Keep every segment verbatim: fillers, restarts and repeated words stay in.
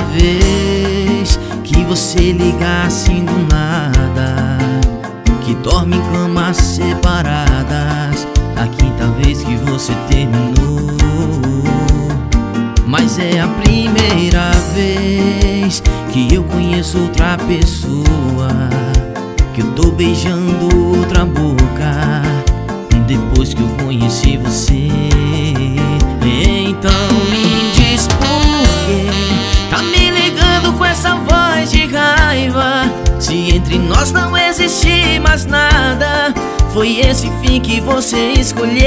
vez que você liga assim do nada, que dorme em camas separadas, a quinta vez que você terminou. Mas é a primeira vez que eu conheço outra pessoa, que eu tô beijando outra boca depois que eu conheci você. Então me diz por quê tá me ligando com essa voz de raiva, se entre nós não existe mais nada. Foi esse fim que você escolheu.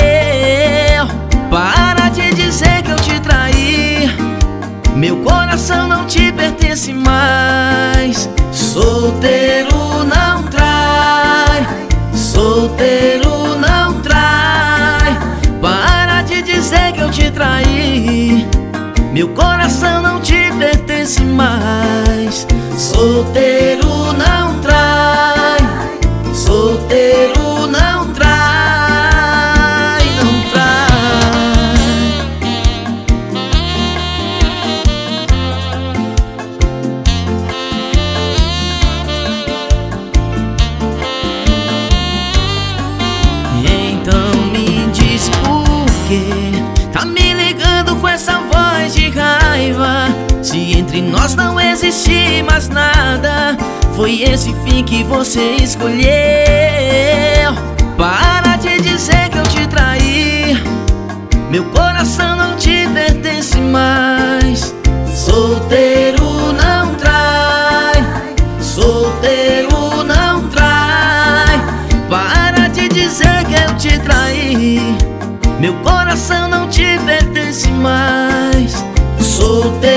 Para de dizer que eu te traí, meu coração não te pertence mais. Solteiro não trai, solteiro não trai. Para de dizer que eu te traí, meu coração não te pertence mais. Solteiro não trai, solteiro não trai, não trai. Então me diz por quê tá me ligando com essa voz de raiva, se entre nós não existe mais nada. Foi esse fim que você escolheu. Para de dizer que eu te traí, meu coração não te pertence mais. Solteiro não trai, solteiro não trai. Para de dizer que eu te traí, meu coração não te pertence mais. Solteiro